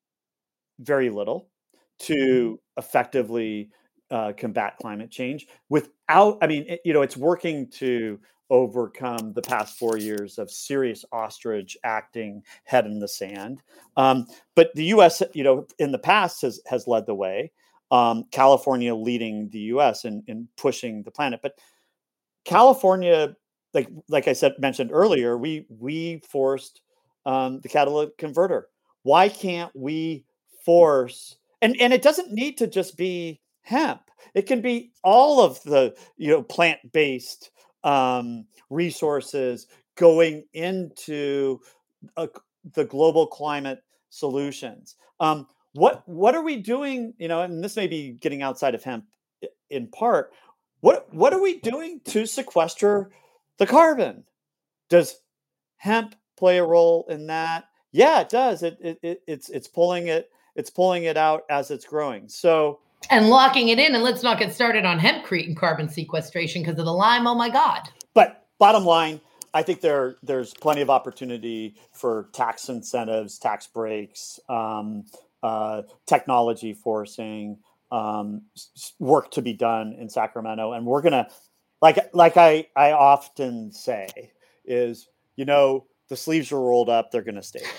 very little to effectively uh, combat climate change without, I mean, it, you know, it's working to overcome the past four years of serious ostrich acting head in the sand. Um, but the U S, you know, in the past has has led the way. Um, California leading the U S in, in pushing the planet. But California, like like I said mentioned earlier, we we forced um, the catalytic converter. Why can't we force? And and it doesn't need to just be hemp. It can be all of the you know plant based um, resources going into a, the global climate solutions. Um, what what are we doing? You know, and this may be getting outside of hemp in part. What what are we doing to sequester the carbon? Does hemp play a role in that? Yeah, it does. It, it, it it's it's pulling it it's pulling it out as it's growing. So and locking it in, and let's not get started on hempcrete and carbon sequestration because of the lime. Oh my God. But bottom line, I think there there's plenty of opportunity for tax incentives, tax breaks, um, uh, technology forcing, um, work to be done in Sacramento, and we're gonna, like like I I often say, is you know the sleeves are rolled up, they're gonna stay.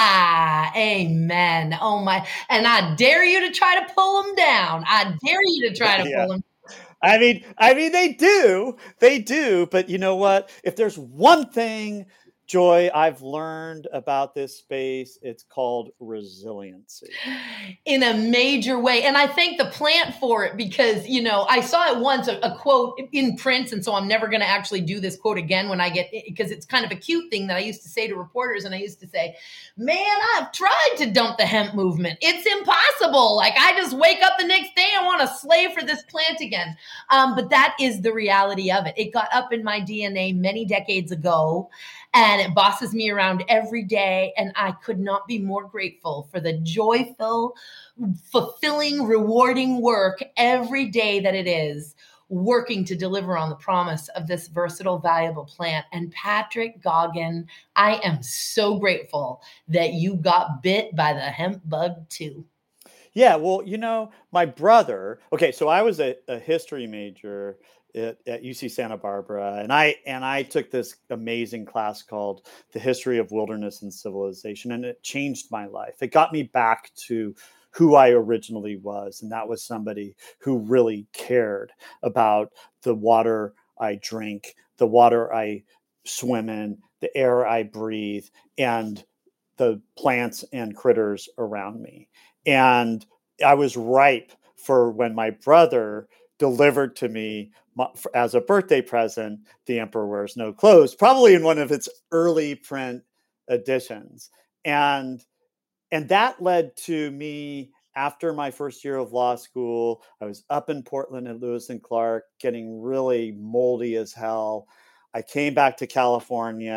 Amen. Oh my! And I dare you to try to pull them down. I dare you to try to yeah. pull them. I mean, I mean, they do, they do. But you know what? If there's one thing, Joy, I've learned about this space, it's called resiliency. In a major way. And I thank the plant for it because, you know, I saw it once, a, a quote in print. And so I'm never going to actually do this quote again when I get, because it's kind of a cute thing that I used to say to reporters. And I used to say, man, I've tried to dump the hemp movement. It's impossible. Like I just wake up the next day, I want to slave for this plant again. Um, but that is the reality of it. It got up in my D N A many decades ago. And it bosses me around every day. And I could not be more grateful for the joyful, fulfilling, rewarding work every day that it is working to deliver on the promise of this versatile, valuable plant. And Patrick Goggin, I am so grateful that you got bit by the hemp bug too. Yeah, well, you know, my brother. Okay, so I was a, a history major at, at U C Santa Barbara, and I and I took this amazing class called "The History of Wilderness and Civilization," and it changed my life. It got me back to who I originally was, and that was somebody who really cared about the water I drink, the water I swim in, the air I breathe, and the plants and critters around me. And I was ripe for when my brother delivered to me as a birthday present The Emperor Wears No Clothes, probably in one of its early print editions. And and that led to me after my first year of law school. I was up in Portland at Lewis and Clark, getting really moldy as hell. I came back to California.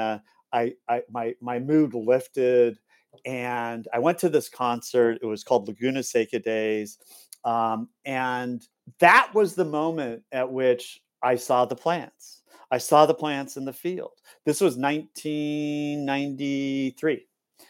I, I my my mood lifted, and I went to this concert. It was called Laguna Seca Days, um, and that was the moment at which I saw the plants. I saw the plants in the field. This was nineteen ninety-three,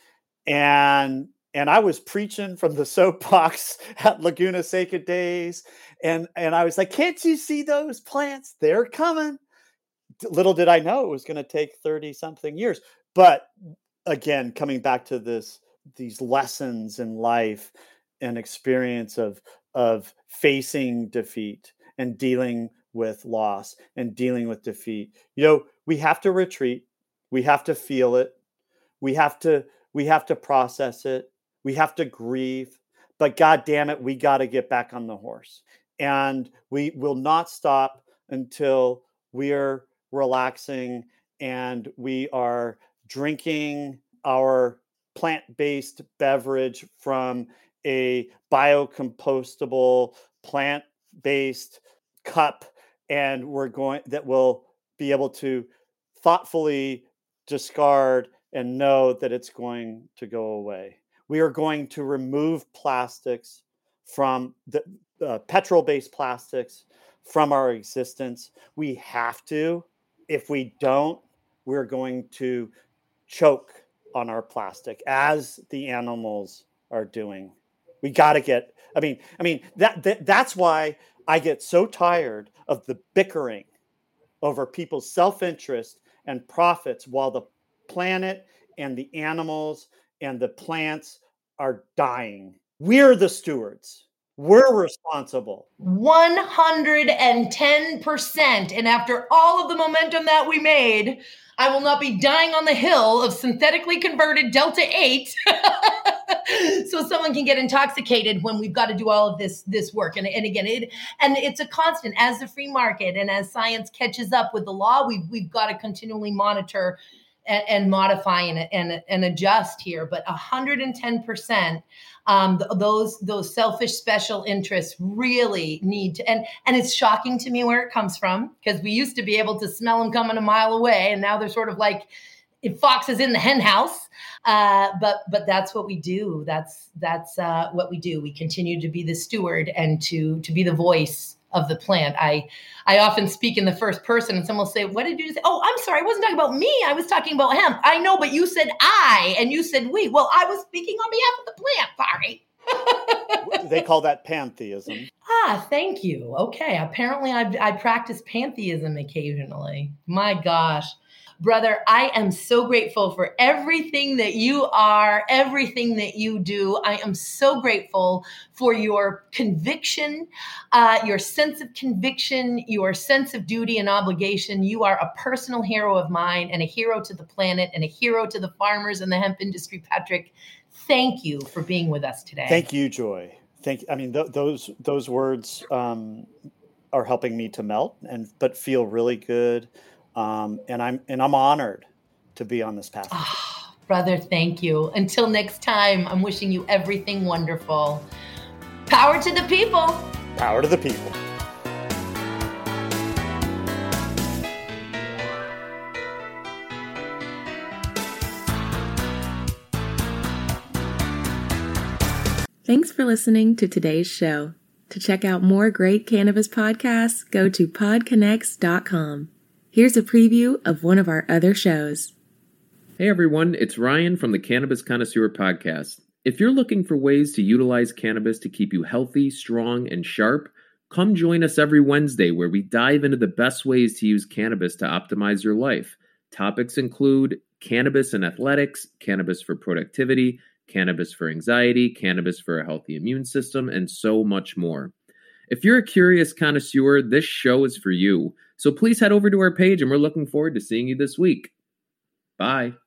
and and I was preaching from the soapbox at Laguna Seca Days, and and I was like, "Can't you see those plants? They're coming." Little did I know it was going to take thirty something years. But again, coming back to this, these lessons in life and experience of, of facing defeat and dealing with loss and dealing with defeat, you know, we have to retreat. We have to feel it. We have to, we have to process it. We have to grieve, but God damn it, we got to get back on the horse, and we will not stop until we are relaxing and we are drinking our plant-based beverage from a biocompostable plant-based cup, and we're going that will be able to thoughtfully discard and know that it's going to go away. We are going to remove plastics from the uh, petrol-based plastics from our existence. We have to. If we don't, we're going to choke on our plastic as the animals are doing. We got to get, I mean, I mean, that, that that's why I get so tired of the bickering over people's self-interest and profits while the planet and the animals and the plants are dying. We're the stewards. We're responsible. one hundred ten percent. And after all of the momentum that we made, I will not be dying on the hill of synthetically converted Delta eight so someone can get intoxicated when we've got to do all of this this work. And, and again, it and it's a constant. As the free market and as science catches up with the law, we've, we've got to continually monitor and, and modify and, and, and adjust here. But one hundred ten percent, um, th- those those selfish special interests really need to, and, and it's shocking to me where it comes from, because we used to be able to smell them coming a mile away, and now they're sort of like if foxes in the hen house. Uh, but but that's what we do. That's that's uh, what we do. We continue to be the steward and to to be the voice of the plant. I I often speak in the first person, and someone will say, "What did you say?" "Oh, I'm sorry, I wasn't talking about me. I was talking about hemp." "I know, but you said I, and you said we." "Well, I was speaking on behalf of the plant. Sorry." They call that pantheism. Ah, thank you. Okay, apparently I I practice pantheism occasionally. My gosh. Brother, I am so grateful for everything that you are, everything that you do. I am so grateful for your conviction, uh, your sense of conviction, your sense of duty and obligation. You are a personal hero of mine and a hero to the planet and a hero to the farmers and the hemp industry. Patrick, thank you for being with us today. Thank you, Joy. Thank. I mean, th- those those words um, are helping me to melt and but feel really good. Um, and I'm and I'm honored to be on this path. Oh, brother, thank you. Until next time, I'm wishing you everything wonderful. Power to the people. Power to the people. Thanks for listening to today's show. To check out more great cannabis podcasts, go to pod connects dot com. Here's a preview of one of our other shows. Hey everyone, it's Ryan from the Cannabis Connoisseur Podcast. If you're looking for ways to utilize cannabis to keep you healthy, strong, and sharp, come join us every Wednesday where we dive into the best ways to use cannabis to optimize your life. Topics include cannabis and athletics, cannabis for productivity, cannabis for anxiety, cannabis for a healthy immune system, and so much more. If you're a curious connoisseur, this show is for you. So please head over to our page, and we're looking forward to seeing you this week. Bye.